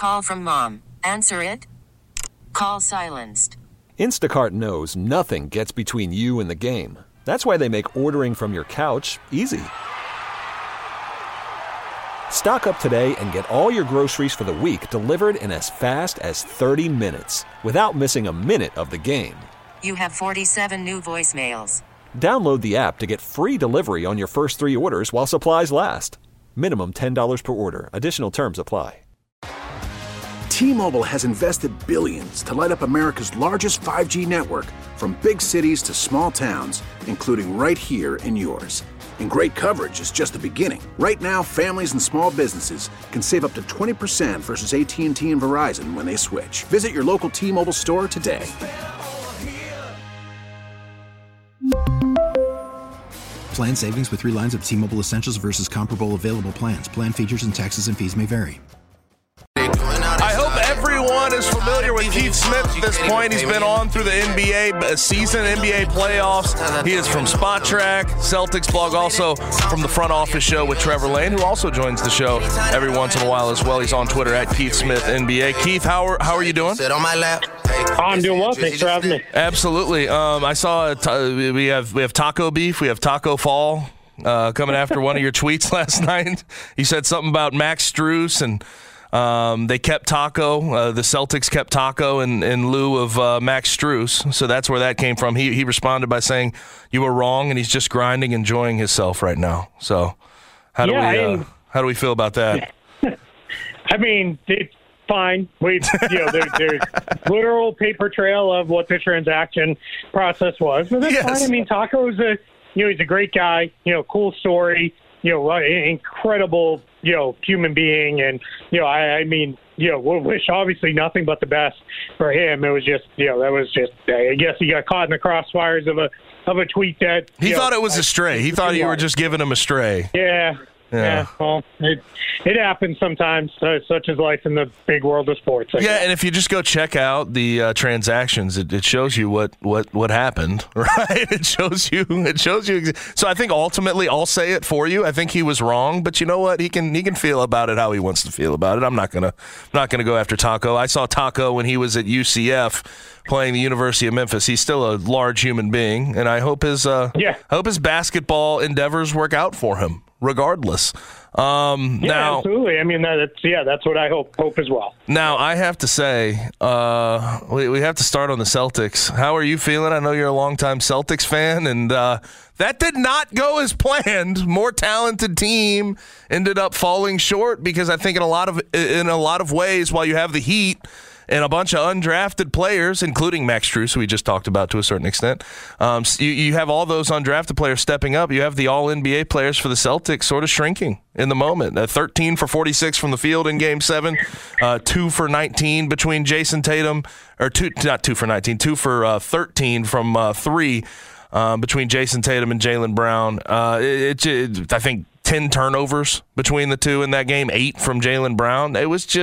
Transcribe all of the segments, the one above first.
call from mom. Answer it. Call silenced. Instacart knows nothing gets between you and the game. That's why they make ordering from your couch easy. Stock up today and get all your groceries for the week delivered in as fast as 30 minutes without missing a minute of the game. You have 47 new voicemails. Download the app to get free delivery on your first 3 orders while supplies last. Minimum $10 per order. Additional terms apply. T-Mobile has invested billions to light up America's largest 5G network, from big cities to small towns, including right here in yours. And great coverage is just the beginning. Right now, families and small businesses can save up to 20% versus AT&T and Verizon when they switch. Visit your local T-Mobile store today. Plan savings with 3 lines of T-Mobile Essentials versus comparable available plans. Plan features and taxes and fees may vary. I hope everyone is familiar with Keith Smith at this point. He's been on through the NBA season, NBA playoffs. He is from Spot Track, Celtics blog, also from the Front Office Show with Trevor Lane, who also joins the show every once in a while as well. He's on Twitter at Keith Smith NBA. Keith, how are you doing? I'm doing well. Thanks for having me. Absolutely. I saw we have taco beef. We have taco fall coming after one of your tweets last night. You said something about Max Strus and they kept Taco. The Celtics kept Taco in lieu of Max Strus. So that's where that came from. He responded by saying you were wrong, and he's just grinding, enjoying himself right now. So how do we feel about that? I mean, it's fine. There's literal paper trail of what the transaction process was, but that's fine. I mean, Taco's he's a great guy. Cool story. Incredible, human being. And, we'll wish obviously nothing but the best for him. It was just, I guess he got caught in the crossfires of a tweet that he thought it was a stray. He thought you were just giving him a stray. Yeah, well, it happens sometimes. Such is life in the big world of sports. And if you just go check out the transactions, it shows you what happened, right? It shows you. So I think ultimately, I'll say it for you. I think he was wrong, but you know what? He can feel about it how he wants to feel about it. I'm not gonna go after Taco. I saw Taco when he was at UCF playing the University of Memphis. He's still a large human being, and I hope his basketball endeavors work out for him, regardless. Now, absolutely. I mean, that's what I hope as well. Now, I have to say, we have to start on the Celtics. How are you feeling? I know you're a longtime Celtics fan, and that did not go as planned. More talented team ended up falling short because I think in a lot of ways, while you have the Heat and a bunch of undrafted players, including Max Strus, who we just talked about to a certain extent. You have all those undrafted players stepping up. You have the all-NBA players for the Celtics sort of shrinking in the moment. 13 for 46 from the field in Game 7, 2 for 19 between Jason Tatum, or 2 for 13 from 3 between Jason Tatum and Jaylen Brown. I think 10 turnovers between the two in that game, 8 from Jaylen Brown.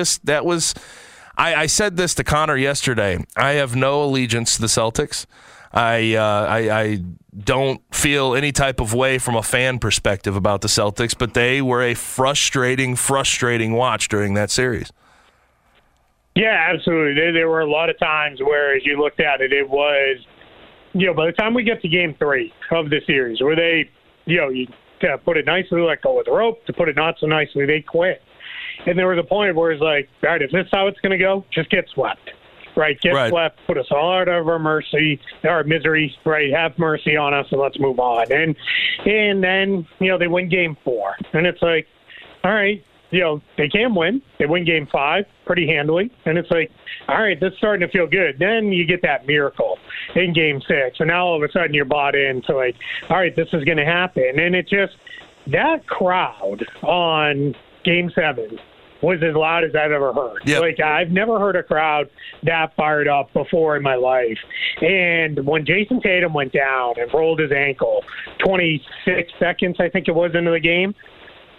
I said this to Connor yesterday. I have no allegiance to the Celtics. I don't feel any type of way from a fan perspective about the Celtics, but they were a frustrating watch during that series. Yeah, absolutely. There were a lot of times where, as you looked at it, it was, by the time we get to Game 3 of the series, where they, you put it nicely, let go of the rope. To put it not so nicely, they quit. And there was a point where it's like, all right, if this is how it's going to go, just get swept, right? Swept, put us all out of our misery, right? Have mercy on us, and let's move on. And then, they win Game 4. And it's like, all right, they can win. They win Game 5 pretty handily. And it's like, all right, this is starting to feel good. Then you get that miracle in Game 6. And now all of a sudden you're bought into like, all right, this is going to happen. And it just, that crowd on Game 7 was as loud as I've ever heard. Yep. Like, I've never heard a crowd that fired up before in my life. And when Jason Tatum went down and rolled his ankle 26 seconds, I think it was, into the game,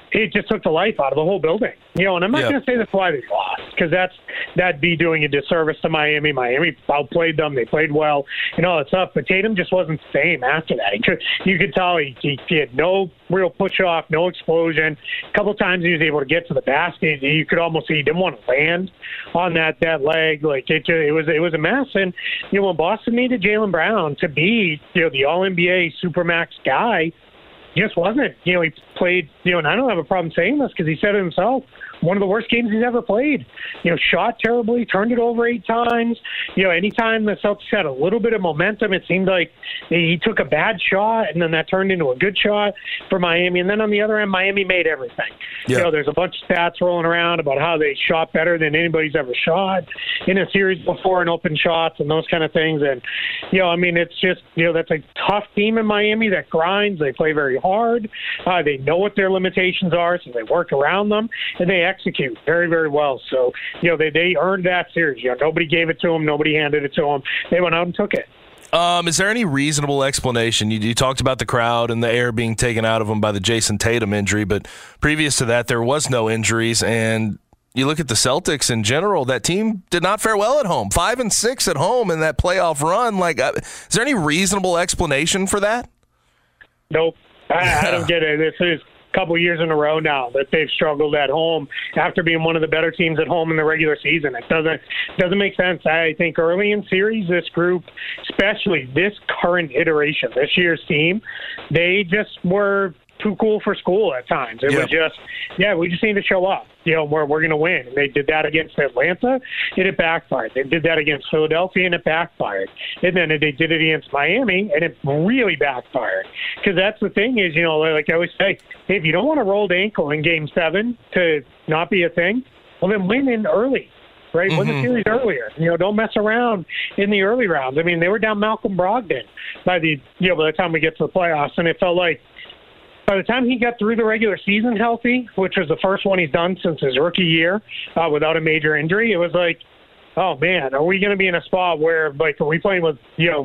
it just took the life out of the whole building. And I'm not going to say that's why they lost, because that'd be doing a disservice to Miami. Miami outplayed them. They played well and all that stuff. But Tatum just wasn't the same after that. You could tell he had no real push-off, no explosion. A couple times he was able to get to the basket. You could almost see he didn't want to land on that leg. Like it was a mess. And when Boston needed Jaylen Brown to be the All-NBA Supermax guy, just wasn't. He played, and I don't have a problem saying this because he said it himself, one of the worst games he's ever played. Shot terribly, turned it over 8 times. Anytime the Celtics had a little bit of momentum, it seemed like he took a bad shot, and then that turned into a good shot for Miami. And then on the other end, Miami made everything. Yeah. There's a bunch of stats rolling around about how they shot better than anybody's ever shot in a series before in open shots and those kind of things. And, it's just, that's a tough team in Miami that grinds. They play very hard. They know what their limitations are, so they work around them, and they execute very, very well. So, they earned that series. Nobody gave it to them. Nobody handed it to them. They went out and took it. Is there any reasonable explanation? You talked about the crowd and the air being taken out of them by the Jason Tatum injury, but previous to that, there was no injuries. And you look at the Celtics in general, that team did not fare well at home. 5-6 at home in that playoff run. Is there any reasonable explanation for that? Nope. I don't get it. This is couple years in a row now that they've struggled at home after being one of the better teams at home in the regular season. It doesn't make sense. I think early in series, this group, especially this current iteration, this year's team, they just were too cool for school at times. It was just, we just need to show up. We're going to win. And they did that against Atlanta, and it backfired. They did that against Philadelphia, and it backfired. And then they did it against Miami, and it really backfired. Because that's the thing is, like I always say, hey, if you don't want a rolled ankle in Game 7 to not be a thing, well, then win in early. Right? Win the series earlier. Don't mess around in the early rounds. I mean, they were down Malcolm Brogdon by the time we get to the playoffs, and it felt like by the time he got through the regular season healthy, which was the first one he's done since his rookie year without a major injury, it was like, oh, man, are we going to be in a spot where, are we playing with,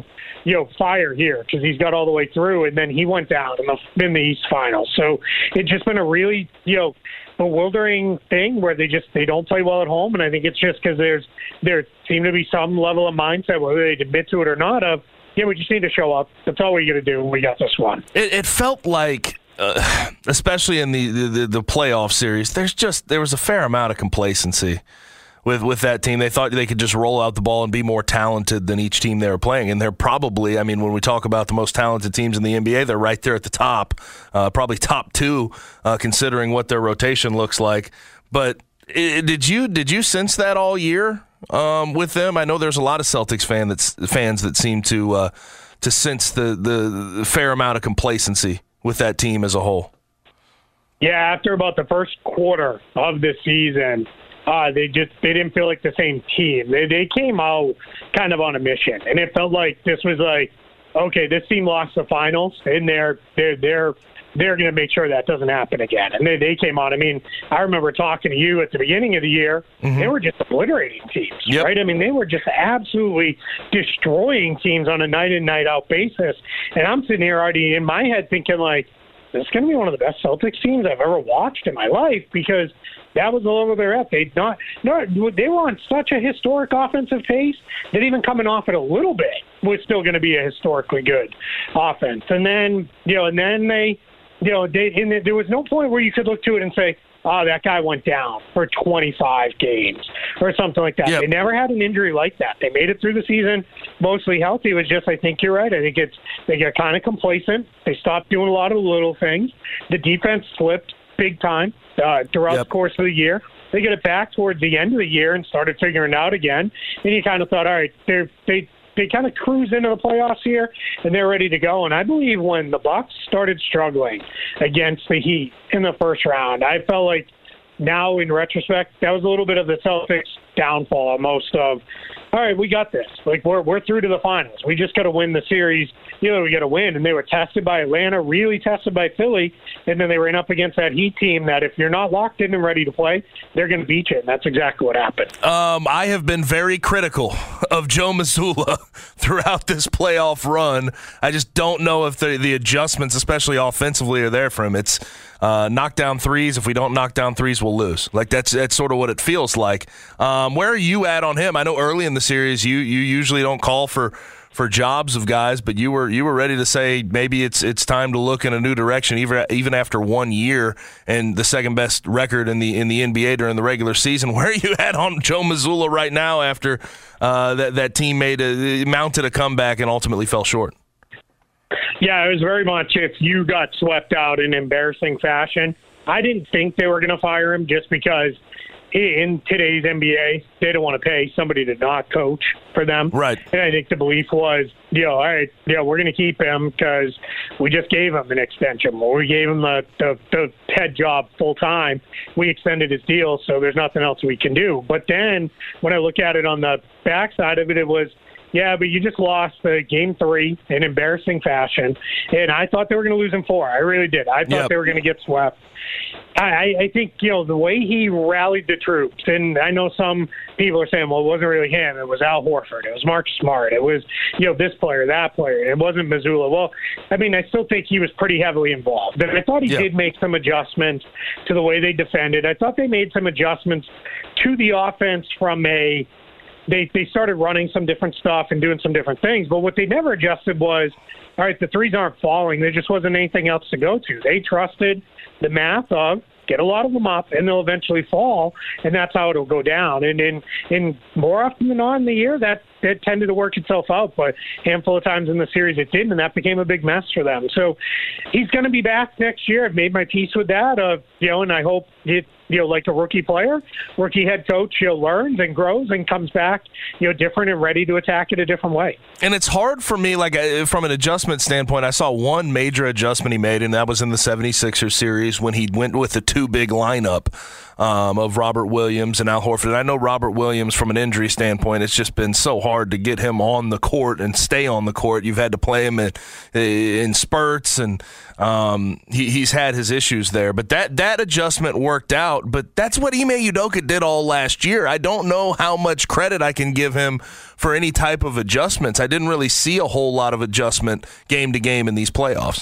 fire here? Because he's got all the way through, and then he went down in the East Finals. So it's just been a really, bewildering thing where they don't play well at home, and I think it's just because there seem to be some level of mindset, whether they admit to it or not, of, we just need to show up. That's all we got to do, and we got this one. It felt like, especially in the playoff series, there was a fair amount of complacency with that team. They thought they could just roll out the ball and be more talented than each team they were playing. And they're probably, when we talk about the most talented teams in the NBA, they're right there at the top, probably top 2, considering what their rotation looks like. But did you sense that all year with them? I know there's a lot of Celtics fans that seem to sense the fair amount of complacency with that team as a whole. Yeah, after about the first quarter of the season, they didn't feel like the same team. They came out kind of on a mission, and it felt like this was like, okay, this team lost the finals, and they're going to make sure that doesn't happen again. And they came out. I remember talking to you at the beginning of the year. Mm-hmm. They were just obliterating teams, right? They were just absolutely destroying teams on a night-in, night-out basis. And I'm sitting here already in my head thinking, like, this is going to be one of the best Celtics teams I've ever watched in my life, because that was all over their they were on such a historic offensive pace that even coming off it a little bit was still going to be a historically good offense. And then, there was no point where you could look to it and say, oh, that guy went down for 25 games or something like that. Yep. They never had an injury like that. They made it through the season mostly healthy. It was just, I think you're right. I think they got kind of complacent. They stopped doing a lot of the little things. The defense slipped big time throughout the course of the year. They get it back towards the end of the year and started figuring it out again. And you kind of thought, all right, they kind of cruise into the playoffs here, and they're ready to go. And I believe when the Bucks started struggling against the Heat in the first round, I felt like now in retrospect, that was a little bit of the Celtics downfall almost of, all right, we got this. Like, we're through to the finals. We just got to win the series. We got to win. And they were tested by Atlanta, really tested by Philly, and then they ran up against that Heat team that if you're not locked in and ready to play, they're going to beat you, and that's exactly what happened. I have been very critical of Joe Mazzulla throughout this playoff run. I just don't know if the adjustments, especially offensively, are there for him. It's knock down threes. If we don't knock down threes, we'll lose. Like that's sort of what it feels like. Where are you at on him? I know early in the series you usually don't call for jobs of guys, but you were ready to say maybe it's time to look in a new direction, even after 1 year and the second best record in the NBA during the regular season. Where are you at on Joe Mazzulla right now after that team mounted a comeback and ultimately fell short? Yeah, it was very much if you got swept out in embarrassing fashion. I didn't think they were going to fire him just because in today's NBA, they don't want to pay somebody to not coach for them. Right. And I think the belief was, all right, we're going to keep him because we just gave him an extension. Or we gave him the head job full time. We extended his deal, so there's nothing else we can do. But then when I look at it on the backside of it, it was, yeah, but you just lost game 3 in embarrassing fashion, and I thought they were going to lose in 4. I really did. I thought they were going to get swept. I think, the way he rallied the troops, and I know some people are saying, well, it wasn't really him. It was Al Horford. It was Mark Smart. It was, this player, that player. It wasn't Mazzulla. Well, I mean, I still think he was pretty heavily involved. And I thought he did make some adjustments to the way they defended. I thought they made some adjustments to the offense from They started running some different stuff and doing some different things, but what they never adjusted was, all right, the threes aren't falling. There just wasn't anything else to go to. They trusted the math of get a lot of them up, and they'll eventually fall, and that's how it'll go down. And in more often than not in the year, that tended to work itself out, but a handful of times in the series it didn't, and that became a big mess for them. So he's going to be back next year. I've made my peace with that, and I hope it, like a rookie player, rookie head coach, learns and grows and comes back, different and ready to attack it a different way. And it's hard for me, from an adjustment standpoint, I saw one major adjustment he made, and that was in the 76ers series when he went with the 2 big lineup of Robert Williams and Al Horford. And I know Robert Williams, from an injury standpoint, it's just been so hard to get him on the court and stay on the court. You've had to play him in spurts, and he's had his issues there. But that adjustment worked out. But that's what Ime Udoka did all last year. I don't know how much credit I can give him for any type of adjustments. I didn't really see a whole lot of adjustment game to game in these playoffs.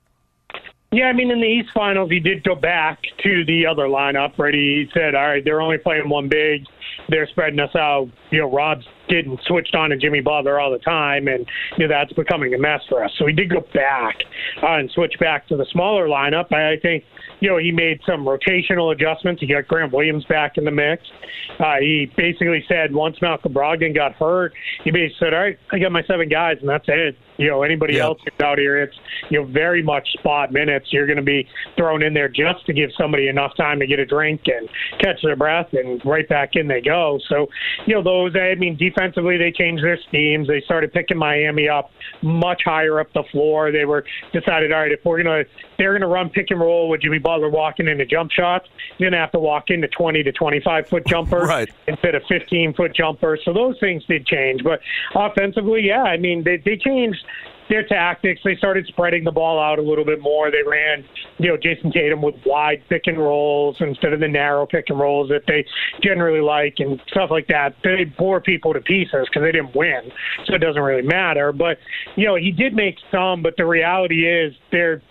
Yeah, I mean, in the East Finals, he did go back to the other lineup, right? He said, all right, they're only playing 1 big. They're spreading us out. Rob's getting switched on to Jimmy Butler all the time, and that's becoming a mess for us. So he did go back and switch back to the smaller lineup. I think, he made some rotational adjustments. He got Grant Williams back in the mix. He basically said once Malcolm Brogdon got hurt, he basically said, all right, I got my 7 guys, and that's it. Anybody else who's out here, it's very much spot minutes. You're going to be thrown in there just to give somebody enough time to get a drink and catch their breath, and right back in they go. So, defensively they changed their schemes. They started picking Miami up much higher up the floor. They decided, all right, if they're going to run pick and roll with Jimmy Butler walking into jump shots, you're going to have to walk into 20 to 25-foot jumpers instead of 15-foot jumpers. So those things did change. But offensively, they changed their tactics. They started spreading the ball out a little bit more. They ran, Jason Tatum with wide pick and rolls instead of the narrow pick and rolls that they generally like and stuff like that. They bore people to pieces because they didn't win, so it doesn't really matter. But, he did make some, but the reality is there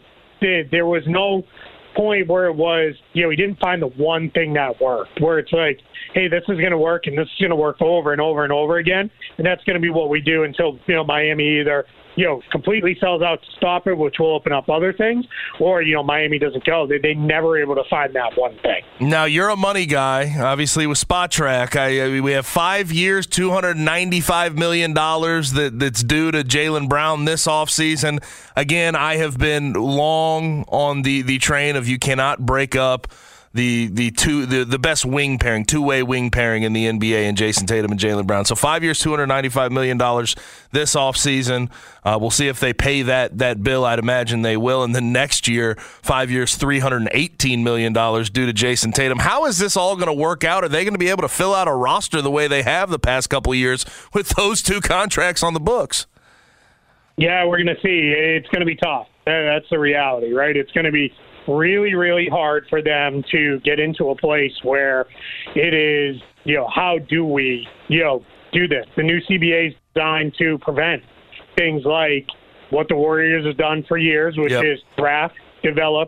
was no point where it was, he didn't find the one thing that worked, where it's like, hey, this is going to work and this is going to work over and over and over again. And that's going to be what we do until, Miami either, completely sells out to stop it, which will open up other things, or, Miami doesn't go. They never able to find that one thing. Now, you're a money guy, obviously, with Spot Track. We have 5 years, $295 million that's due to Jaylen Brown this offseason. Again, I have been long on the train of you cannot break up the best wing pairing, 2-way wing pairing in the NBA, and Jason Tatum and Jaylen Brown. So 5 years, $295 million this offseason. We'll see if they pay that bill. I'd imagine they will. And then next year, 5 years, $318 million due to Jason Tatum. How is this all going to work out? Are they going to be able to fill out a roster the way they have the past couple of years with those 2 contracts on the books? Yeah, we're going to see. It's going to be tough. That's the reality, right? It's going to be really, really hard for them to get into a place where it is, how do we, do this? The new CBA is designed to prevent things like what the Warriors have done for years, which is draft, develop,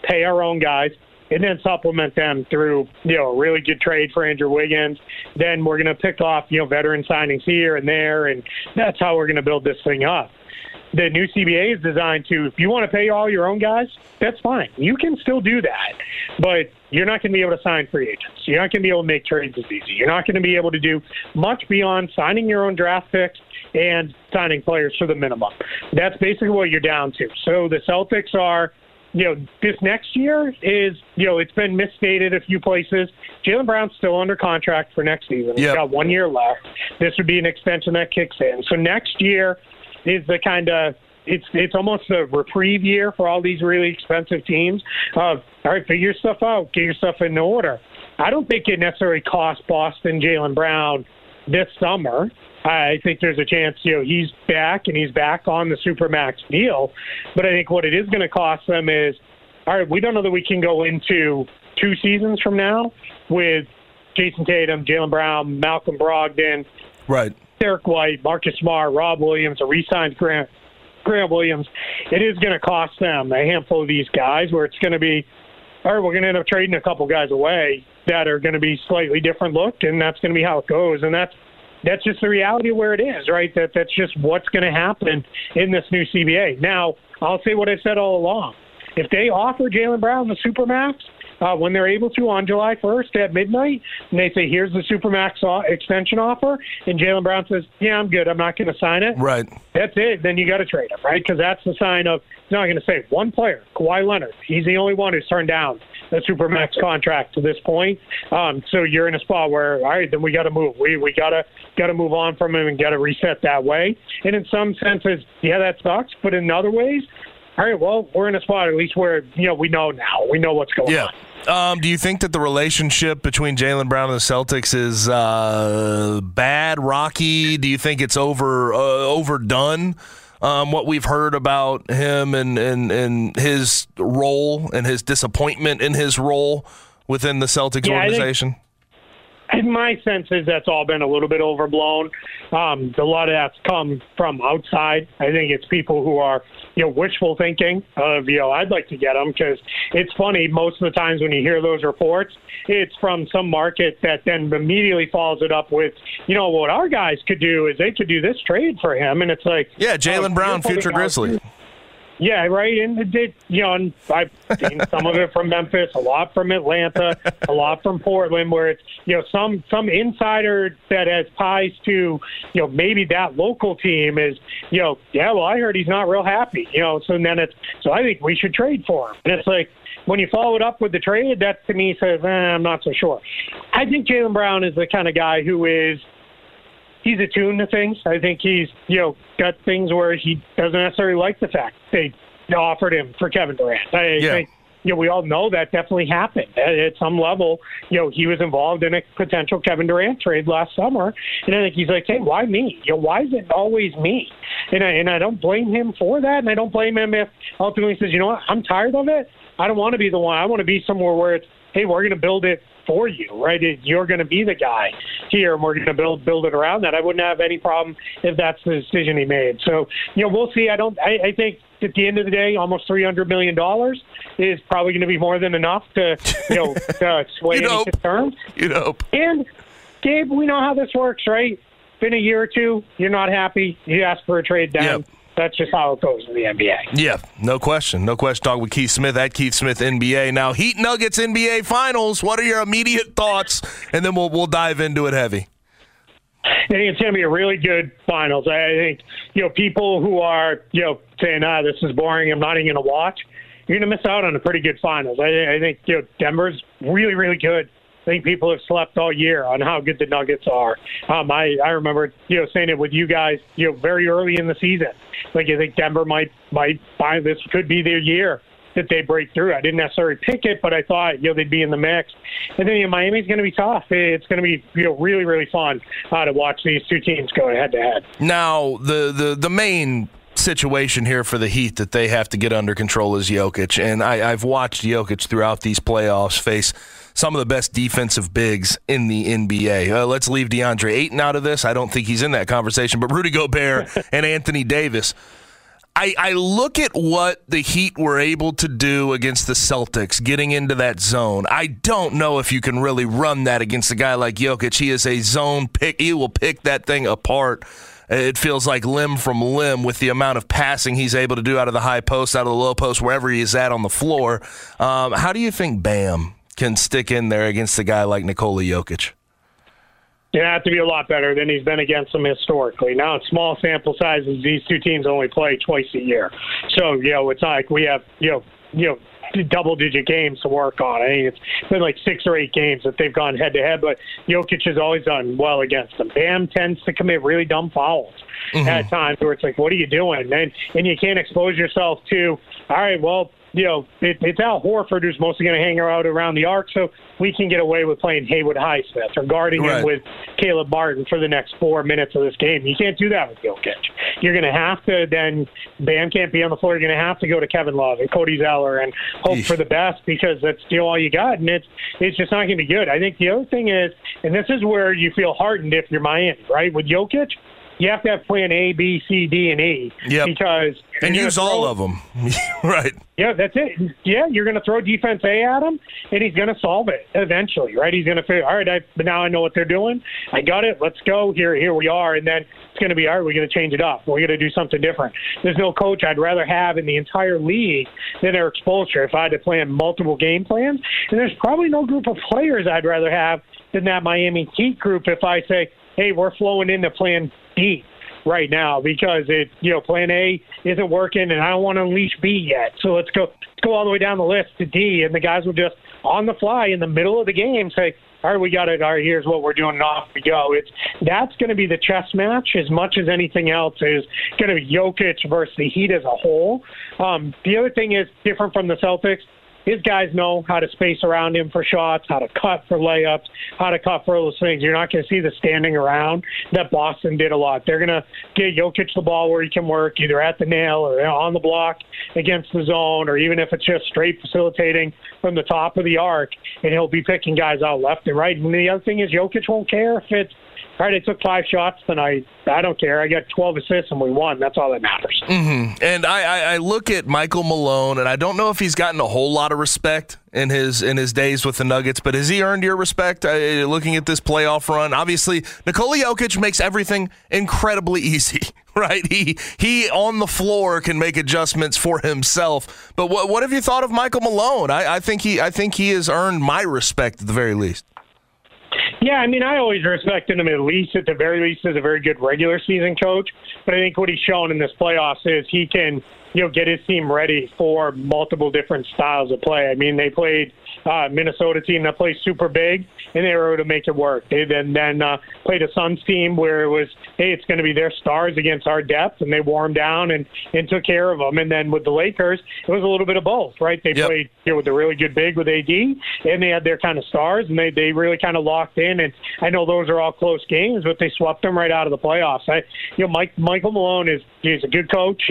pay our own guys, and then supplement them through, a really good trade for Andrew Wiggins. Then we're going to pick off, veteran signings here and there, and that's how we're going to build this thing up. The new CBA is designed to, if you want to pay all your own guys, that's fine. You can still do that, but you're not going to be able to sign free agents. You're not going to be able to make trades as easy. You're not going to be able to do much beyond signing your own draft picks and signing players for the minimum. That's basically what you're down to. So the Celtics are, this next year is, it's been misstated a few places. Jaylen Brown's still under contract for next season. He's got 1 year left. This would be an extension that kicks in. So next year is the kind of, it's almost a reprieve year for all these really expensive teams of, all right, figure your stuff out, get your stuff in order. I don't think it necessarily costs Boston Jaylen Brown this summer. I think there's a chance, he's back and he's back on the Supermax deal. But I think what it is going to cost them is, all right, we don't know that we can go into 2 seasons from now with Jason Tatum, Jaylen Brown, Malcolm Brogdon, right, Derek White, Marcus Smart, Rob Williams, a re-signed Grant Williams. It is going to cost them a handful of these guys where it's going to be, all right, we're going to end up trading a couple guys away that are going to be slightly different look, and that's going to be how it goes. And that's just the reality of where it is, right? That's just what's going to happen in this new CBA. Now, I'll say what I said all along. If they offer Jaylen Brown the Supermax when they're able to on July 1st at midnight, and they say, here's the Supermax extension offer, and Jaylen Brown says, yeah, I'm good, I'm not going to sign it. Right. That's it. Then you got to trade him, right? Because that's the sign of, he's not going to say one player, Kawhi Leonard. He's the only one who's turned down the Supermax contract to this point. So you're in a spot where, all right, then we got to move. We got to move on from him and got to reset that way. And in some senses, yeah, that sucks. But in other ways, all right, well, we're in a spot at least where, we know now. We know what's going on. Do you think that the relationship between Jaylen Brown and the Celtics is bad, rocky? Do you think it's overdone? What we've heard about him and his role and his disappointment in his role within the Celtics organization? My sense is that's all been a little bit overblown. A lot of that's come from outside. I think it's people who are, wishful thinking of, I'd like to get them, because it's funny, most of the times when you hear those reports, it's from some market that then immediately follows it up with, what our guys could do is they could do this trade for him. And it's like, yeah, Jaylen Brown, future Grizzly. Yeah, right. And it did, and I've seen some of it from Memphis, a lot from Atlanta, a lot from Portland, where it's, some insider that has ties to, maybe that local team is, yeah, well, I heard he's not real happy, so then so I think we should trade for him. And it's like, when you follow it up with the trade, that to me says, I'm not so sure. I think Jaylen Brown is the kind of guy who is, he's attuned to things. I think he's, got things where he doesn't necessarily like the fact they offered him for Kevin Durant. I think, we all know that definitely happened at some level. He was involved in a potential Kevin Durant trade last summer, and I think he's like, hey, why me? Why is it always me? And I don't blame him for that, and I don't blame him if ultimately he says, what, I'm tired of it. I don't want to be the one. I want to be somewhere where it's, hey, we're going to build it for you, right? You're going to be the guy here, and we're going to build it around that. I wouldn't have any problem if that's the decision he made. So, we'll see. I think at the end of the day, almost $300 million is probably going to be more than enough to, to sway any concerns. And, Gabe, we know how this works, right? Been a year or two, you're not happy, you ask for a trade down. Yep. That's just how it goes in the NBA. Yeah, no question. No question. Talking with Keith Smith at Keith Smith NBA. Now, Heat Nuggets NBA Finals. What are your immediate thoughts? And then we'll dive into it heavy. I think it's going to be a really good finals. I think, people who are, saying, this is boring, I'm not even going to watch, you're going to miss out on a pretty good finals. I think, Denver's really, really good. I think people have slept all year on how good the Nuggets are. I remember, saying it with you guys, very early in the season. Like, I think Denver might find this could be their year that they break through. I didn't necessarily pick it, but I thought, they'd be in the mix. And then Miami's going to be tough. It's going to be, really, really fun to watch these two teams go head to head. Now, the main situation here for the Heat that they have to get under control is Jokic. And I've watched Jokic throughout these playoffs face some of the best defensive bigs in the NBA. Let's leave DeAndre Ayton out of this. I don't think he's in that conversation. But Rudy Gobert and Anthony Davis. I look at what the Heat were able to do against the Celtics, getting into that zone. I don't know if you can really run that against a guy like Jokic. He is a zone pick. He will pick that thing apart. It feels like limb from limb with the amount of passing he's able to do out of the high post, out of the low post, wherever he is at on the floor. How do you think Bam can stick in there against a guy like Nikola Jokic? You have to be a lot better than he's been against them historically. Now, in small sample sizes, these two teams only play twice a year. So, it's like we have, double-digit games to work on. I think it's been like 6 or 8 games that they've gone head-to-head, but Jokic has always done well against them. Bam tends to commit really dumb fouls at times where it's like, what are you doing? And you can't expose yourself to, all right, well, it's Al Horford who's mostly going to hang out around the arc, so we can get away with playing Haywood Highsmith or guarding him with Caleb Martin for the next 4 minutes of this game. You can't do that with Jokic. You're going to have to then, Bam can't be on the floor. You're going to have to go to Kevin Love and Cody Zeller and hope for the best because that's all you got, and it's just not going to be good. I think the other thing is, and this is where you feel hardened if you're Miami, right? With Jokic, you have to have plan A, B, C, D, and E. Yep. Because and use all of them. Right. Yeah, that's it. Yeah, you're going to throw defense A at him, and he's going to solve it eventually, right? He's going to figure, all right, now I know what they're doing. I got it. Let's go. Here we are. And then it's going to be, all right, we're going to change it up. We're going to do something different. There's no coach I'd rather have in the entire league than Eric Spoelstra if I had to plan multiple game plans. And there's probably no group of players I'd rather have than that Miami Heat group if I say, hey, we're flowing into plan D right now because plan A isn't working and I don't want to unleash B yet. So let's go all the way down the list to D, and the guys will just on the fly in the middle of the game say, all right, we got it. All right, here's what we're doing, and off we go. That's going to be the chess match as much as anything else is going to be Jokic versus the Heat as a whole. The other thing is different from the Celtics. His guys know how to space around him for shots, how to cut for layups, how to cut for those things. You're not going to see the standing around that Boston did a lot. They're going to get Jokic the ball where he can work, either at the nail or on the block against the zone, or even if it's just straight facilitating from the top of the arc, and he'll be picking guys out left and right. And the other thing is Jokic won't care if it's, all right, I took 5 shots tonight. I don't care. I got 12 assists and we won. That's all that matters. Mm-hmm. And I look at Michael Malone, and I don't know if he's gotten a whole lot of respect in his days with the Nuggets, but has he earned your respect looking at this playoff run? Obviously, Nikola Jokic makes everything incredibly easy, right? He on the floor can make adjustments for himself. But what have you thought of Michael Malone? I think he has earned my respect at the very least. Yeah, I mean, I always respected him at the very least, as a very good regular season coach. But I think what he's shown in this playoffs is he can, get his team ready for multiple different styles of play. I mean, they played Minnesota team that plays super big, and they were able to make it work. They then played a Suns team where it was, hey, it's going to be their stars against our depth, and they wore them down and took care of them. And then with the Lakers, it was a little bit of both, right? They played with a really good big with AD, and they had their kind of stars, and they really kind of locked in. And I know those are all close games, but they swept them right out of the playoffs. Michael Malone he's a good coach.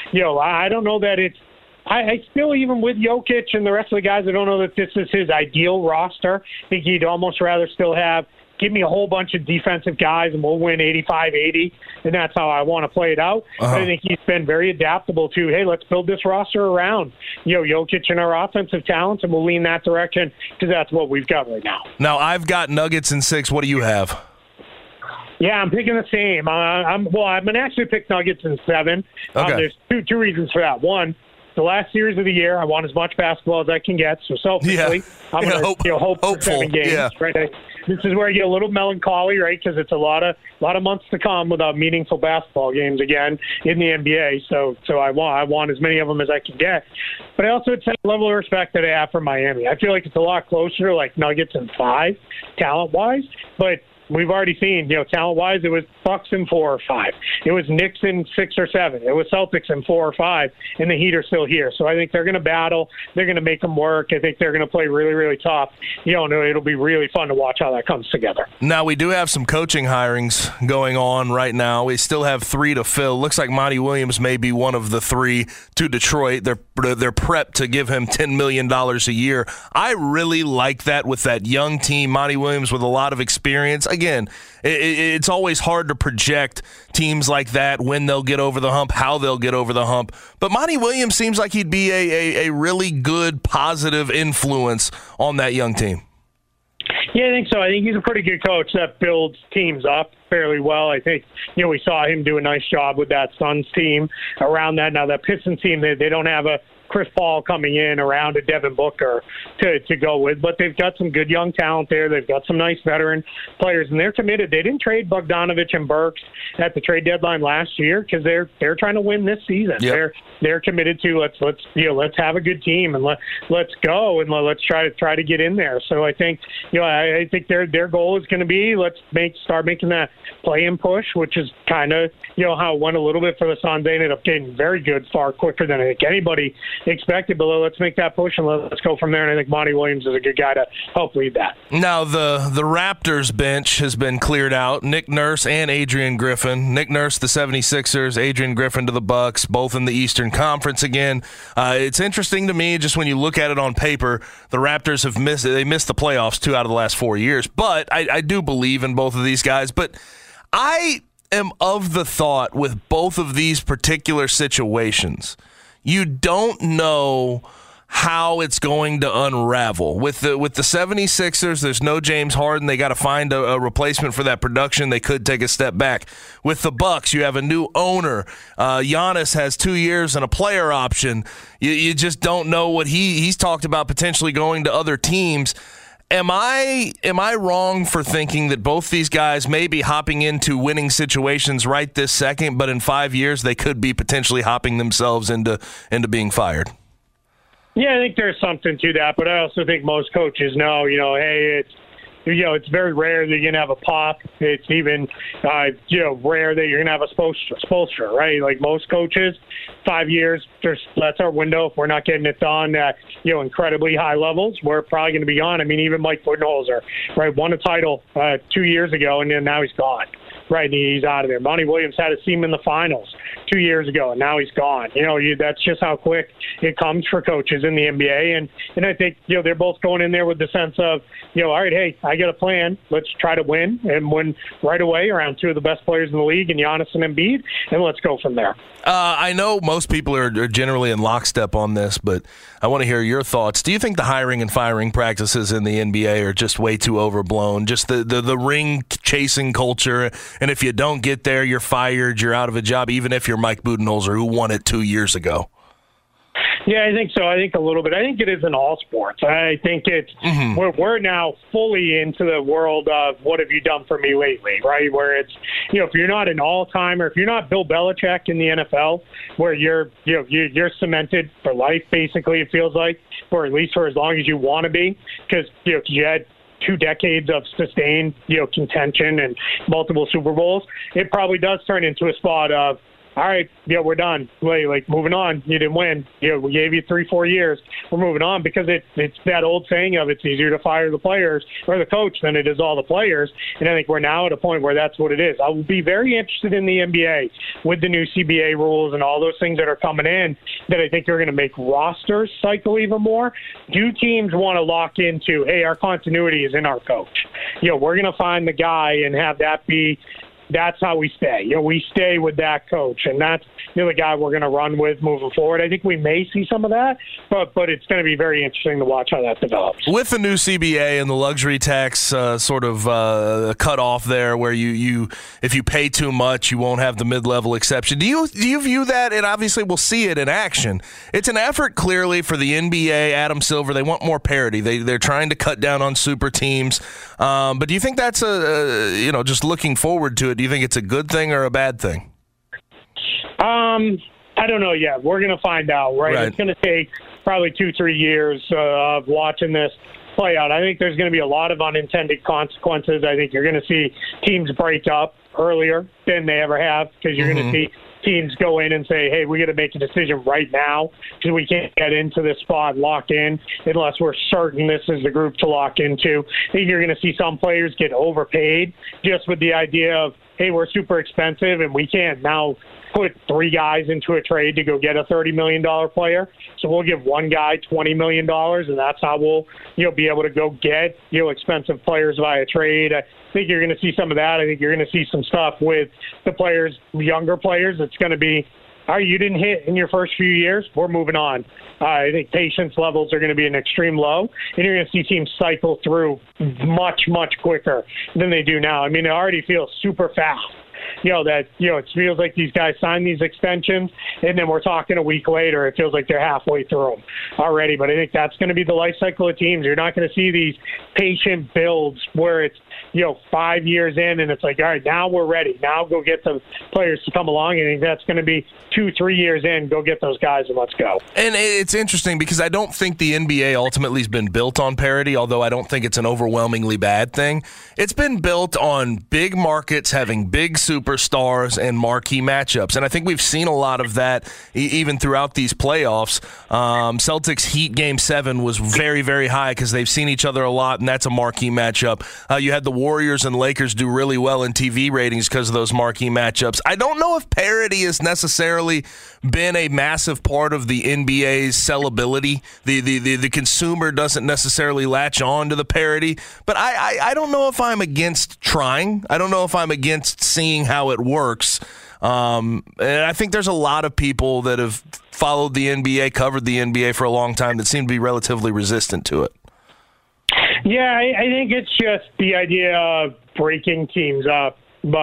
I don't know that it's. I still, even with Jokic and the rest of the guys, I don't know that this is his ideal roster. I think he'd almost rather still give me a whole bunch of defensive guys and we'll win 85-80, and that's how I want to play it out. Uh-huh. I think he's been very adaptable to, hey, let's build this roster around Jokic and our offensive talents, and we'll lean that direction because that's what we've got right now. Now, I've got Nuggets in 6. What do you have? Yeah, I'm picking the same. I'm going to actually pick Nuggets in 7. Okay. There's two reasons for that. One, the last series of the year, I want as much basketball as I can get. So selfishly, I'm going to hope for 7 games. Yeah. Right? This is where I get a little melancholy, right? Because it's a lot of months to come without meaningful basketball games again in the NBA. So I want as many of them as I can get. But I also it's a level of respect that I have for Miami. I feel like it's a lot closer, like Nuggets in 5, talent-wise. But we've already seen, talent-wise, it was Bucks in 4 or 5. It was Knicks in 6 or 7. It was Celtics in 4 or 5, and the Heat are still here. So I think they're going to battle. They're going to make them work. I think they're going to play really, really tough. It'll be really fun to watch how that comes together. Now, we do have some coaching hirings going on right now. We still have 3 to fill. Looks like Monty Williams may be one of the 3 to Detroit. They're prepped to give him $10 million a year. I really like that with that young team. Monty Williams with a lot of experience. again, it's always hard to project teams like that, when they'll get over the hump, how they'll get over the hump. But Monty Williams seems like he'd be a really good, positive influence on that young team. Yeah, I think so. I think he's a pretty good coach that builds teams up fairly well. I think, we saw him do a nice job with that Suns team around that. Now, that Pistons team, they don't have a Chris Paul coming in around a Devin Booker to go with, but they've got some good young talent there. They've got some nice veteran players, and they're committed. They didn't trade Bogdanovich and Burks at the trade deadline last year because they're trying to win this season. Yep. They're committed to let's have a good team and let's go and let's try to get in there. So I think I think their goal is going to be let's start making that play-in push, which is kind of how it went a little bit for the Suns. They ended up getting very good far quicker than I think anybody expected, but let's make that push and let's go from there. And I think Monty Williams is a good guy to help lead that. Now, the Raptors bench has been cleared out. Nick Nurse and Adrian Griffin. Nick Nurse, the 76ers, Adrian Griffin to the Bucks, both in the Eastern Conference again. It's interesting to me, just when you look at it on paper, the Raptors have missed the playoffs 2 out of the last 4 years. But I do believe in both of these guys. But I am of the thought with both of these particular situations, you don't know how it's going to unravel. With the 76ers, there's no James Harden. They got to find a replacement for that production. They could take a step back. With the Bucks, you have a new owner. Giannis has 2 years and a player option. You just don't know what he's talked about potentially going to other teams. Am I wrong for thinking that both these guys may be hopping into winning situations right this second, but in 5 years they could be potentially hopping themselves into being fired? Yeah, I think there's something to that, but I also think most coaches know, hey, it's very rare that you're going to have a pop. It's even, rare that you're going to have a Spoelstra, right? Like most coaches, 5 years, that's our window. If we're not getting it done at, incredibly high levels, we're probably going to be gone. I mean, even Mike Budenholzer, right, won a title 2 years ago, and then now he's gone. Right, he's out of there. Monty Williams had a team in the finals 2 years ago, and now he's gone. That's just how quick it comes for coaches in the NBA. And I think, they're both going in there with the sense of, all right, hey, I got a plan. Let's try to win and win right away around 2 of the best players in the league, in Giannis and Embiid, and let's go from there. I know most people are generally in lockstep on this, but I want to hear your thoughts. Do you think the hiring and firing practices in the NBA are just way too overblown? Just the ring-chasing culture, and if you don't get there, you're fired, you're out of a job, even if you're Mike Budenholzer, who won it 2 years ago? Yeah, I think so. I think a little bit. I think it is in all sports. I think it's we're now fully into the world of what have you done for me lately, right? Where it's, if you're not an all-timer, if you're not Bill Belichick in the NFL, where you're cemented for life, basically, it feels like, or at least for as long as you want to be, because you had 2 decades of sustained, contention and multiple Super Bowls, it probably does turn into a spot of, all right, we're done. Like moving on. You didn't win. We gave you 3-4 years. We're moving on, because it's that old saying of it's easier to fire the players or the coach than it is all the players. And I think we're now at a point where that's what it is. I will be very interested in the NBA with the new CBA rules and all those things that are coming in that I think are going to make rosters cycle even more. Do teams want to lock into, hey, our continuity is in our coach? We're going to find the guy and have that be. That's how we stay. We stay with that coach, and that's the guy we're going to run with moving forward. I think we may see some of that, but it's going to be very interesting to watch how that develops. With the new CBA and the luxury tax sort of cut off there, where you if you pay too much, you won't have the mid-level exception. Do you view that? And obviously, we'll see it in action. It's an effort clearly for the NBA. Adam Silver, they want more parity. They're trying to cut down on super teams. But do you think that's just looking forward to it? Do you think it's a good thing or a bad thing? I don't know yet. We're going to find out, right? It's going to take probably 2-3 years of watching this play out. I think there's going to be a lot of unintended consequences. I think you're going to see teams break up earlier than they ever have, because you're going to see teams go in and say, hey, we got to make a decision right now, because we can't get into this spot and lock in unless we're certain this is the group to lock into. I think you're going to see some players get overpaid just with the idea of, hey, we're super expensive and we can't now put 3 guys into a trade to go get a $30 million player. So we'll give one guy $20 million, and that's how we'll, be able to go get, expensive players via trade. I think you're going to see some of that. I think you're going to see some stuff with the players, younger players. It's going to be, all right, you didn't hit in your first few years, we're moving on. I think patience levels are going to be an extreme low, and you're going to see teams cycle through much, much quicker than they do now. I mean, it already feels super fast. It feels like these guys sign these extensions, and then we're talking a week later, it feels like they're halfway through them already. But I think that's going to be the life cycle of teams. You're not going to see these patient builds where it's, 5 years in and it's like, all right, now we're ready. Now go get the players to come along. And I think that's going to be 2-3 years in. Go get those guys and let's go. And it's interesting because I don't think the NBA ultimately has been built on parity, although I don't think it's an overwhelmingly bad thing. It's been built on big markets having big superstars and marquee matchups. And I think we've seen a lot of that even throughout these playoffs. Celtics Heat Game 7 was very, very high because they've seen each other a lot, and that's a marquee matchup. You had the Warriors and Lakers do really well in TV ratings because of those marquee matchups. I don't know if parity has necessarily been a massive part of the NBA's sellability. The consumer doesn't necessarily latch on to the parity, but I don't know if I'm against trying. I don't know if I'm against seeing how it works. And I think there's a lot of people that have followed the NBA, covered the NBA for a long time that seem to be relatively resistant to it. Yeah, I think it's just the idea of breaking teams up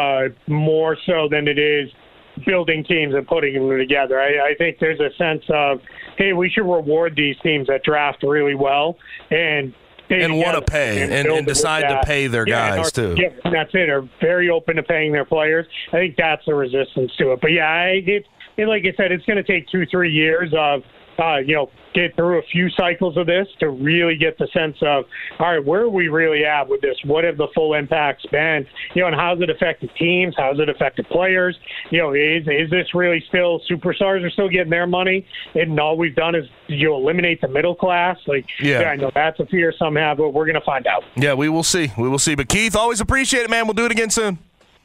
more so than it is building teams and putting them together. I think there's a sense of, hey, we should reward these teams that draft really well and want to pay and decide to pay their guys, too. Yeah, that's it. Are very open to paying their players. I think that's the resistance to it. But, yeah, like I said, it's going to take 2-3 years of, get through a few cycles of this to really get the sense of, all right, where are we really at with this? What have the full impacts been? And how's it affected teams? How's it affected players? Is this really still superstars are still getting their money and all we've done is eliminate the middle class? I know that's a fear some have, but we're going to find out. Yeah, we will see. We will see. But Keith, always appreciate it, man. We'll do it again soon.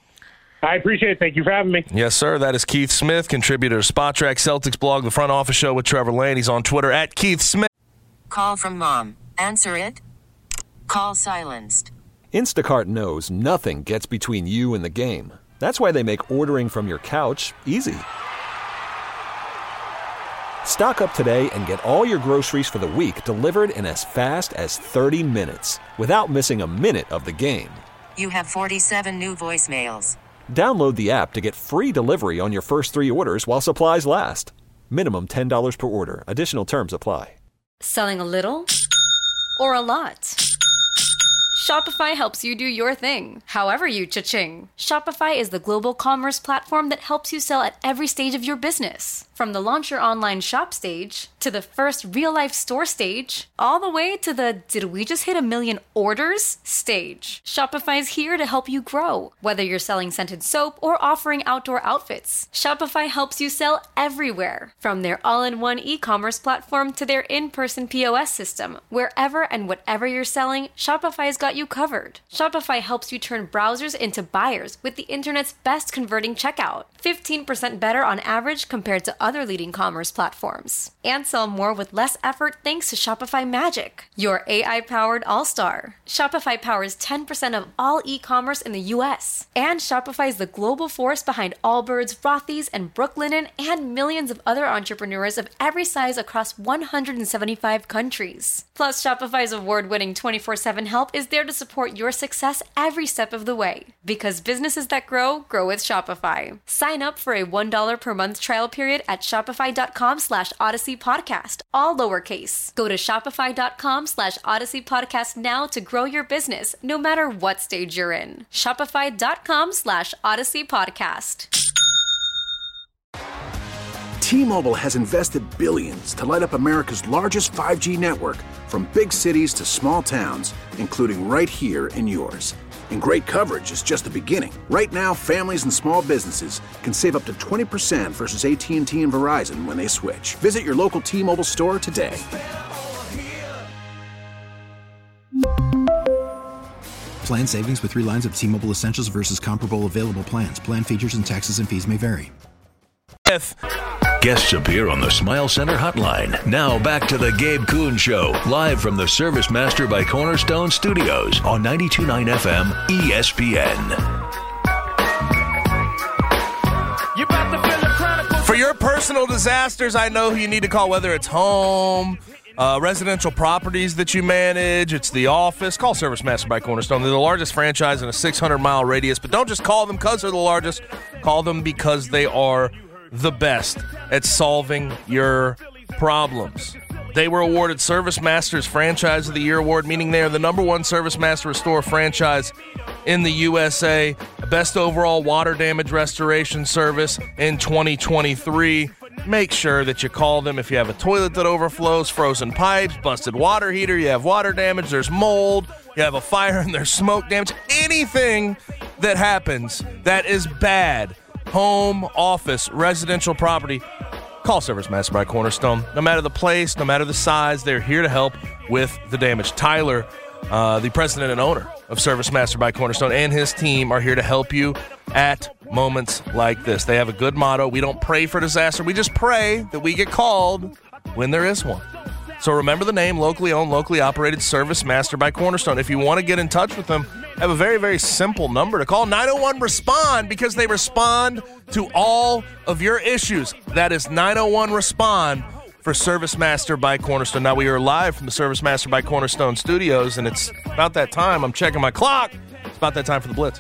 I appreciate it. Thank you for having me. Yes, sir. That is Keith Smith, contributor to Spotrac Celtics blog, The Front Office Show with Trevor Lane. He's on Twitter at Keith Smith. Call from mom. Answer it. Call silenced. Instacart knows nothing gets between you and the game. That's why they make ordering from your couch easy. Stock up today and get all your groceries for the week delivered in as fast as 30 minutes without missing a minute of the game. You have 47 new voicemails. Download the app to get free delivery on your first 3 orders while supplies last. Minimum $10 per order. Additional terms apply. Selling a little or a lot? Shopify helps you do your thing, however you cha-ching. Shopify is the global commerce platform that helps you sell at every stage of your business. From the launch your online shop stage, to the first real-life store stage, all the way to the did we just hit 1 million orders stage. Shopify's here to help you grow. Whether you're selling scented soap or offering outdoor outfits, Shopify helps you sell everywhere. From their all-in-one e-commerce platform to their in-person POS system, wherever and whatever you're selling, Shopify's got you covered. Shopify helps you turn browsers into buyers with the internet's best converting checkout. 15% better on average compared to other leading commerce platforms. And sell more with less effort thanks to Shopify Magic, your AI-powered all-star. Shopify powers 10% of all e-commerce in the U.S. And Shopify is the global force behind Allbirds, Rothy's, and Brooklinen, and millions of other entrepreneurs of every size across 175 countries. Plus, Shopify's award-winning 24/7 help is there to support your success every step of the way. Because businesses that grow, grow with Shopify. Sign up for a $1 per month trial period at shopify.com/Odyssey Podcast, all lowercase. Go to shopify.com/Odyssey Podcast now to grow your business, no matter what stage you're in. Shopify.com/Odyssey Podcast. T-Mobile has invested billions to light up America's largest 5G network, from big cities to small towns, including right here in yours. And great coverage is just the beginning. Right now, families and small businesses can save up to 20% versus AT&T and Verizon when they switch. Visit your local T-Mobile store today. Plan savings with 3 lines of T-Mobile Essentials versus comparable available plans. Plan features and taxes and fees may vary. Guests appear on the Smile Center hotline. Now back to the Gabe Kuhn Show, live from the Service Master by Cornerstone Studios on 92.9 FM ESPN. For your personal disasters, I know who you need to call, whether it's home, residential properties that you manage, it's the office. Call Service Master by Cornerstone. They're the largest franchise in a 600-mile radius, but don't just call them because they're the largest. Call them because they are the best at solving your problems. They were awarded Service Master's Franchise of the Year award, meaning they are the number one Service Master Restore franchise in the USA. Best overall water damage restoration service in 2023. Make sure that you call them if you have a toilet that overflows, frozen pipes, busted water heater, you have water damage, there's mold, you have a fire and there's smoke damage. Anything that happens that is bad, home, office, residential property, call Service Master by Cornerstone. No matter the place, no matter the size, they're here to help with the damage. Tyler, the president and owner of Service Master by Cornerstone, and his team are here to help you at moments like this. They have a good motto. We don't pray for disaster. We just pray that we get called when there is one. So remember the name, locally owned, locally operated Service Master by Cornerstone. If you want to get in touch with them, have a very, very simple number to call, 901-RESPOND, because they respond to all of your issues. That is 901-RESPOND for Service Master by Cornerstone. Now, we are live from the Service Master by Cornerstone studios, and it's about that time. I'm checking my clock. It's about that time for the Blitz.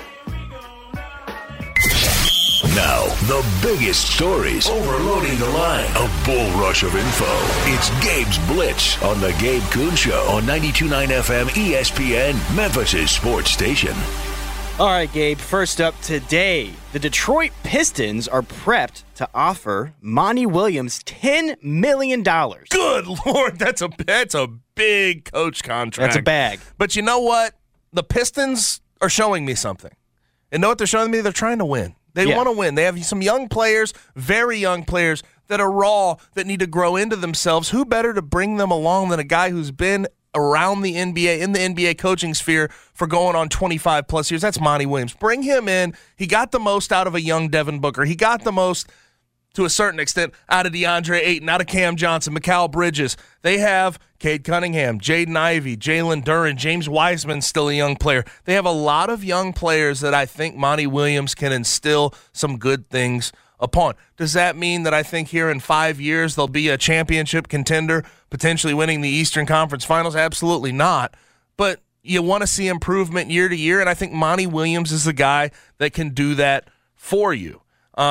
Now, the biggest stories overloading the line. A bull rush of info. It's Gabe's Blitz on the Gabe Kuhn Show on 92.9 FM ESPN, Memphis' sports station. All right, Gabe, first up today, the Detroit Pistons are prepped to offer Monty Williams $10 million. Good Lord, that's a big coach contract. That's a bag. But you know what? The Pistons are showing me something. And know what they're showing me? They're trying to win. They want to win. They have some young players, very young players, that are raw, that need to grow into themselves. Who better to bring them along than a guy who's been around the NBA, in the NBA coaching sphere for going on 25-plus years? That's Monty Williams. Bring him in. He got the most out of a young Devin Booker. He got the most, to a certain extent, out of DeAndre Ayton, out of Cam Johnson, Mikal Bridges. They have Cade Cunningham, Jaden Ivey, Jalen Duren, James Wiseman, still a young player. They have a lot of young players that I think Monty Williams can instill some good things upon. Does that mean that I think here in 5 years they'll be a championship contender, potentially winning the Eastern Conference Finals? Absolutely not. But you want to see improvement year to year, and I think Monty Williams is the guy that can do that for you.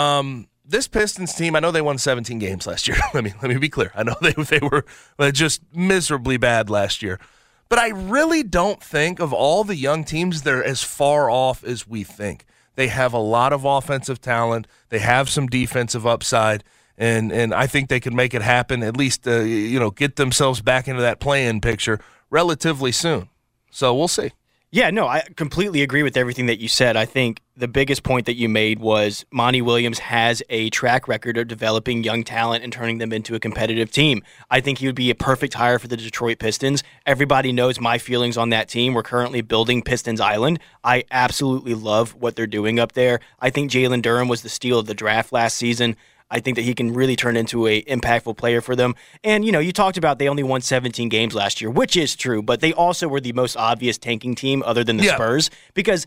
This Pistons team, I know they won 17 games last year. Let me be clear. I know they were just miserably bad last year. But I really don't think of all the young teams they're as far off as we think. They have a lot of offensive talent. They have some defensive upside, and I think they can make it happen, at least get themselves back into that play-in picture relatively soon. So we'll see. Yeah, no, I completely agree with everything that you said. I think the biggest point that you made was Monty Williams has a track record of developing young talent and turning them into a competitive team. I think he would be a perfect hire for the Detroit Pistons. Everybody knows my feelings on that team. We're currently building Pistons Island. I absolutely love what they're doing up there. I think Jalen Duren was the steal of the draft last season. I think that he can really turn into a impactful player for them. And, you talked about they only won 17 games last year, which is true, but they also were the most obvious tanking team other than the Spurs, because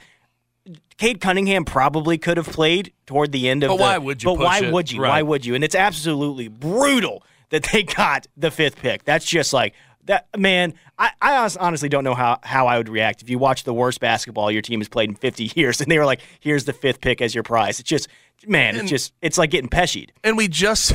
Cade Cunningham probably could have played toward the end of why would you? But why would you? Right. Why would you? And it's absolutely brutal that they got the fifth pick. That's just like that, man. I honestly don't know how I would react if you watch the worst basketball your team has played in 50 years and they were like, here's the fifth pick as your prize. It's just, man, it's like getting peshied. And we just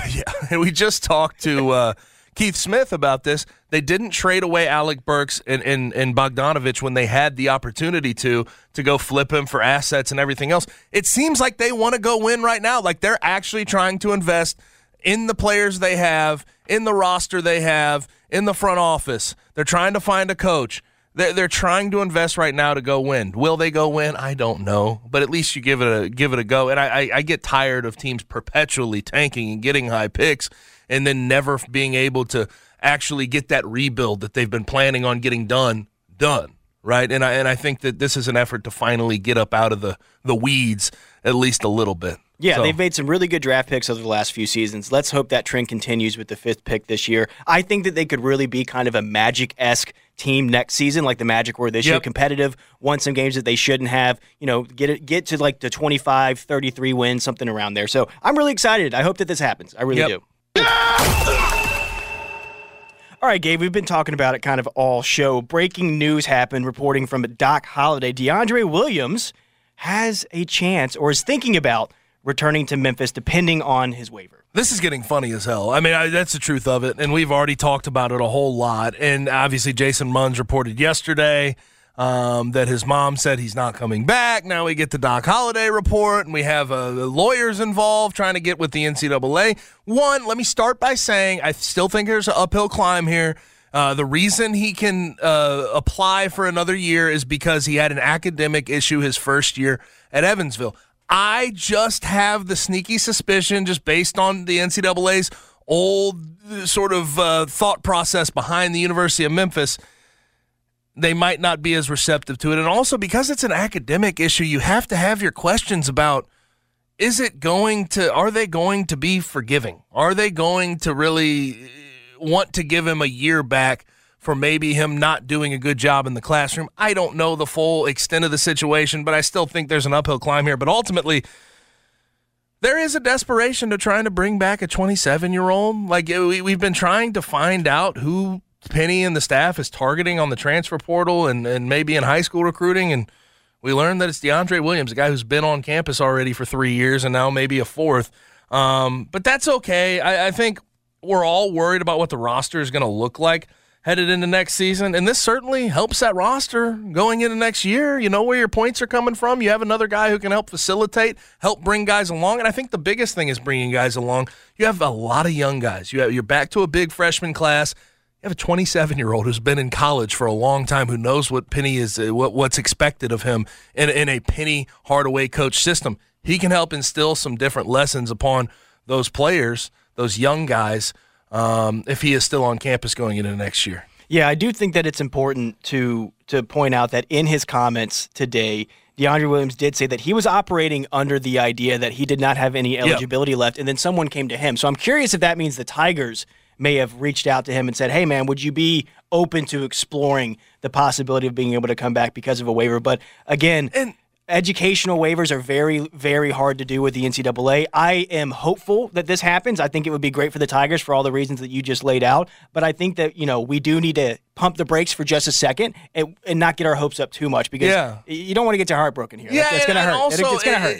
talked to Keith Smith about this. They didn't trade away Alec Burks and Bogdanovich when they had the opportunity to go flip him for assets and everything else. It seems like they want to go win right now. Like they're actually trying to invest in the players they have, in the roster they have, in the front office. They're trying to find a coach. They're trying to invest right now to go win. Will they go win? I don't know, but at least you give it a go. And I get tired of teams perpetually tanking and getting high picks and then never being able to actually get that rebuild that they've been planning on getting done, right? And I think that this is an effort to finally get up out of the weeds at least a little bit. Yeah, So- they've made some really good draft picks over the last few seasons. Let's hope that trend continues with the 5th pick this year. I think that they could really be kind of a Magic-esque team next season, like the Magic were this year, competitive, won some games that they shouldn't have, get to like the 25, 33 wins, something around there. So I'm really excited. I hope that this happens. I really do. All right, Gabe, we've been talking about it kind of all show. Breaking news happened, reporting from Doc Holliday. DeAndre Williams has a chance, or is thinking about, returning to Memphis, depending on his waiver. This is getting funny as hell. I mean, that's the truth of it, and we've already talked about it a whole lot. And obviously, Jason Munz reported yesterday that his mom said he's not coming back. Now we get the Doc Holliday report, and we have the lawyers involved trying to get with the NCAA. One, let me start by saying I still think there's an uphill climb here. The reason he can apply for another year is because he had an academic issue his first year at Evansville. I just have the sneaky suspicion, just based on the NCAA's old sort of thought process behind the University of Memphis, they might not be as receptive to it. And also because it's an academic issue, you have to have your questions about, are they going to be forgiving? Are they going to really want to give him a year back for maybe him not doing a good job in the classroom? I don't know the full extent of the situation, but I still think there's an uphill climb here. But ultimately, there is a desperation to trying to bring back a 27-year-old. Like, we've been trying to find out who Penny and the staff is targeting on the transfer portal and maybe in high school recruiting, and we learned that it's DeAndre Williams, a guy who's been on campus already for 3 years and now maybe a 4th. But that's okay. I think we're all worried about what the roster is going to look like headed into next season, and this certainly helps that roster going into next year. You know where your points are coming from. You have another guy who can help facilitate, help bring guys along, and I think the biggest thing is bringing guys along. You have a lot of young guys. You're back to a big freshman class. You have a 27-year-old who's been in college for a long time, who knows what Penny is, what's expected of him in a Penny Hardaway coach system. He can help instill some different lessons upon those players, those young guys, if he is still on campus going into next year. Yeah, I do think that it's important to point out that in his comments today, DeAndre Williams did say that he was operating under the idea that he did not have any eligibility left, and then someone came to him. So I'm curious if that means the Tigers may have reached out to him and said, hey, man, would you be open to exploring the possibility of being able to come back because of a waiver? But again, educational waivers are very, very hard to do with the NCAA. I am hopeful that this happens. I think it would be great for the Tigers for all the reasons that you just laid out. But I think that, we do need to pump the brakes for just a second and not get our hopes up too much, because you don't want to get your heart broken here. Yeah, it's going to hurt. Also, it's going to hurt.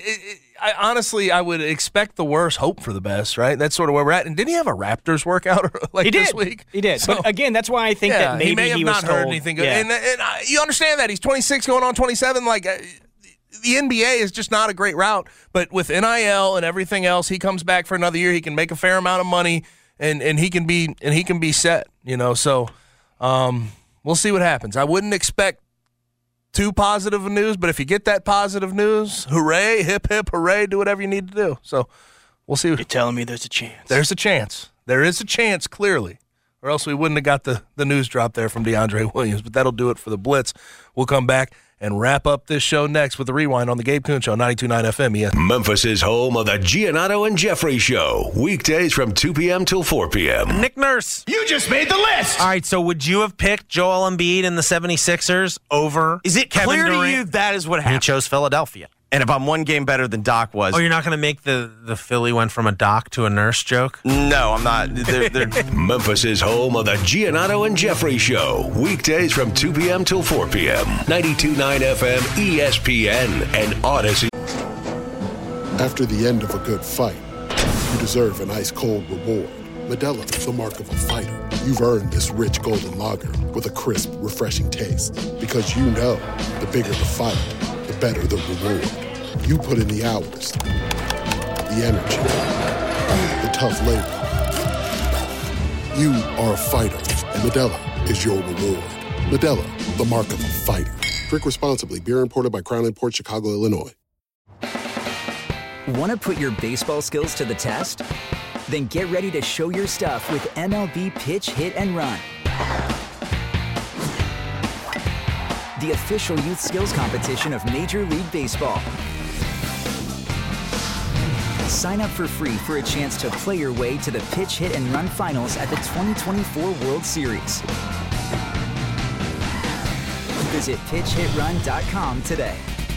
I would expect the worst, hope for the best, right? That's sort of where we're at. And didn't he have a Raptors workout this week? He did. So, but again, that's why I think that maybe he may have not heard anything good. Yeah. And you understand that. He's 26 going on 27. Like, the NBA is just not a great route. But with NIL and everything else, he comes back for another year. He can make a fair amount of money, and he can be set. So we'll see what happens. I wouldn't expect too positive of news, but if you get that positive news, hooray, hip, hip, hooray, do whatever you need to do. So we'll see. You're telling me there's a chance. There's a chance. There is a chance, clearly, or else we wouldn't have got the news drop there from DeAndre Williams. But that'll do it for the Blitz. We'll come back and wrap up this show next with the Rewind on the Gabe Kuhn Show, 92.9 FM. Yeah. Memphis' home of the Giannotto and Jeffrey Show. Weekdays from 2 p.m. till 4 p.m. Nick Nurse. You just made the list! All right, so would you have picked Joel Embiid and the 76ers over Is it Kevin clear Durant? to you that is what happened? He chose Philadelphia. And if I'm one game better than Doc was... Oh, you're not going to make the Philly went from a Doc to a Nurse joke? No, I'm not. Memphis' home of the Giannotto and Jeffrey Show. Weekdays from 2 p.m. till 4 p.m. 92.9 FM, ESPN, and Odyssey. After the end of a good fight, you deserve an ice-cold reward. Modelo, the mark of a fighter. You've earned this rich golden lager with a crisp, refreshing taste. Because you know, the bigger the fight, the better the reward. You put in the hours, the energy, the tough labor. You are a fighter, and Modelo is your reward. Modelo, the mark of a fighter. Drink responsibly. Beer imported by Crown Imports, Chicago, Illinois. Want to put your baseball skills to the test? Then get ready to show your stuff with MLB Pitch, Hit, and Run. the official youth skills competition of Major League Baseball. Sign up for free for a chance to play your way to the Pitch, Hit, and Run Finals at the 2024 World Series. Visit pitchhitrun.com today.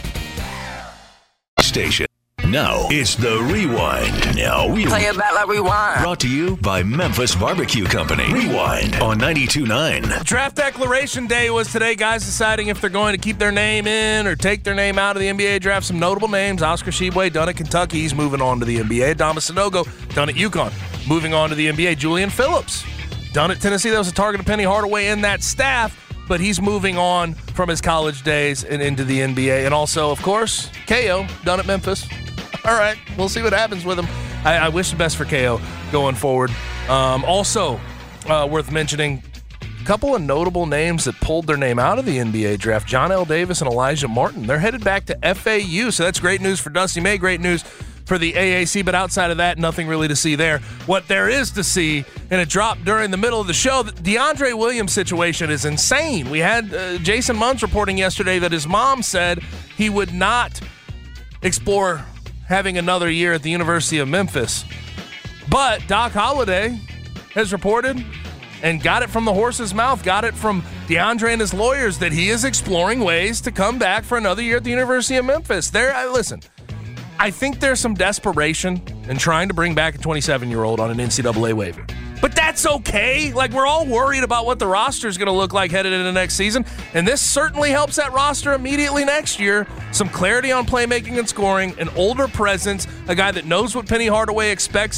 Station. Now it's the Rewind. Now we play it back like Rewind. Brought to you by Memphis Barbecue Company. Rewind on 92.9. Draft declaration day was today. Guys deciding if they're going to keep their name in or take their name out of the NBA draft. Some notable names. Oscar Tshiebwe, done at Kentucky. He's moving on to the NBA. Adama Sanogo, done at UConn. Moving on to the NBA. Julian Phillips, done at Tennessee. That was a target of Penny Hardaway in that staff. But he's moving on from his college days and into the NBA. And also, of course, KO, done at Memphis. All right, we'll see what happens with him. I wish the best for KO going forward. Also, worth mentioning, a couple of notable names that pulled their name out of the NBA draft. John L. Davis and Elijah Martin. They're headed back to FAU, so that's great news for Dusty May, great news for the AAC, but outside of that, nothing really to see there. What there is to see, and it dropped during the middle of the show, the DeAndre Williams situation is insane. We had Jason Munz reporting yesterday that his mom said he would not explore having another year at the University of Memphis. But Doc Holliday has reported and got it from the horse's mouth, got it from DeAndre and his lawyers that he is exploring ways to come back for another year at the University of Memphis. Listen, I think there's some desperation in trying to bring back a 27-year-old on an NCAA waiver. But that's okay. Like, we're all worried about what the roster is going to look like headed into next season, and this certainly helps that roster immediately next year. Some clarity on playmaking and scoring, an older presence, a guy that knows what Penny Hardaway expects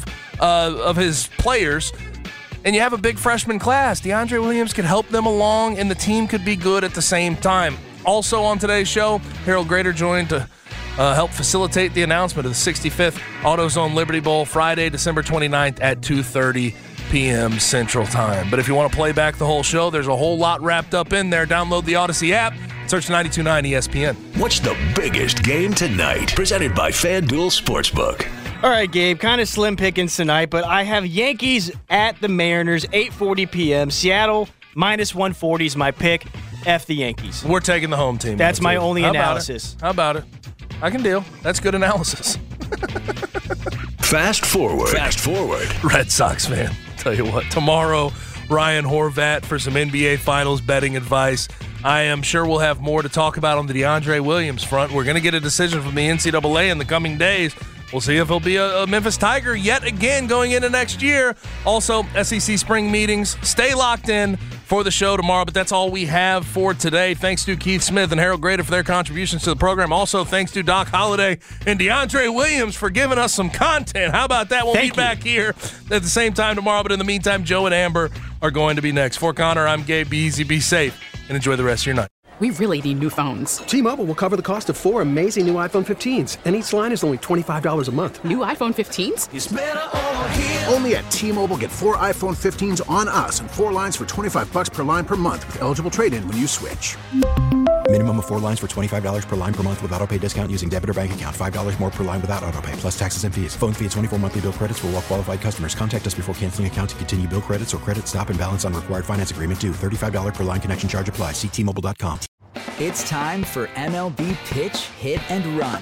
of his players, and you have a big freshman class. DeAndre Williams could help them along, and the team could be good at the same time. Also on today's show, Harold Grader joined to help facilitate the announcement of the 65th AutoZone Liberty Bowl, Friday, December 29th at 2:30 p.m. Central Time. But if you want to play back the whole show, there's a whole lot wrapped up in there. Download the Odyssey app. Search 92.9 ESPN. What's the biggest game tonight? Presented by FanDuel Sportsbook. All right, Gabe, kind of slim pickings tonight, but I have Yankees at the Mariners, 8:40 p.m. Seattle, -140 is my pick. F the Yankees. We're taking the home team. That's my only analysis. How about it? I can deal. That's good analysis. Fast forward. Red Sox fan. Tell you what, tomorrow, Ryan Horvat for some NBA Finals betting advice. I am sure we'll have more to talk about on the DeAndre Williams front. We're going to get a decision from the NCAA in the coming days. We'll see if he'll be a Memphis Tiger yet again going into next year. Also, SEC spring meetings. Stay locked in for the show tomorrow, but that's all we have for today. Thanks to Keith Smith and Harold Grader for their contributions to the program. Also, thanks to Doc Holliday and DeAndre Williams for giving us some content. How about that? We'll be back here at the same time tomorrow, but in the meantime, Joe and Amber are going to be next. For Connor, I'm Gabe. Be easy, be safe, and enjoy the rest of your night. We really need new phones. T-Mobile will cover the cost of 4 amazing new iPhone 15s, and each line is only $25 a month. New iPhone 15s? It's better over here. Only at T-Mobile, get 4 iPhone 15s on us and 4 lines for $25 per line per month with eligible trade-in when you switch. Minimum of 4 lines for $25 per line per month with autopay discount using debit or bank account. $5 more per line without autopay, plus taxes and fees. Phone fee at 24 monthly bill credits for well-qualified customers. Contact us before canceling account to continue bill credits or credit stop and balance on required finance agreement due. $35 per line connection charge applies. See T-Mobile.com. It's time for MLB Pitch, Hit, and Run,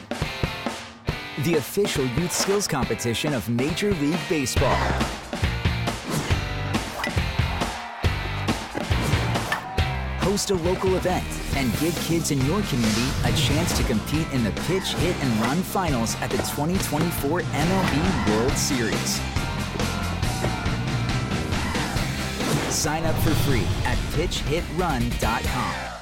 the official youth skills competition of Major League Baseball. Host a local event and give kids in your community a chance to compete in the Pitch, Hit, and Run finals at the 2024 MLB World Series. Sign up for free at pitchhitrun.com.